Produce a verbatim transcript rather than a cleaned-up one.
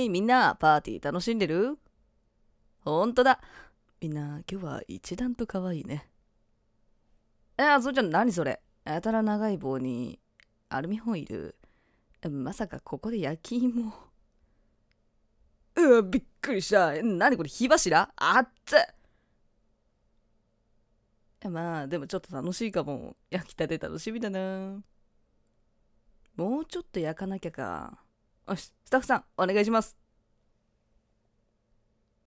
ーい、みんな、パーティー楽しんでる？ほんとだ。みんな、今日は一段と可愛いね。えー、それじゃ何それ？やたら長い棒に、アルミホイル。まさかここで焼き芋。うわ、びっくりした。え何これ、火柱？あっつ。まあ、でもちょっと楽しいかも。焼きたて楽しみだな。もうちょっと焼かなきゃか。よし、スタッフさん、お願いします。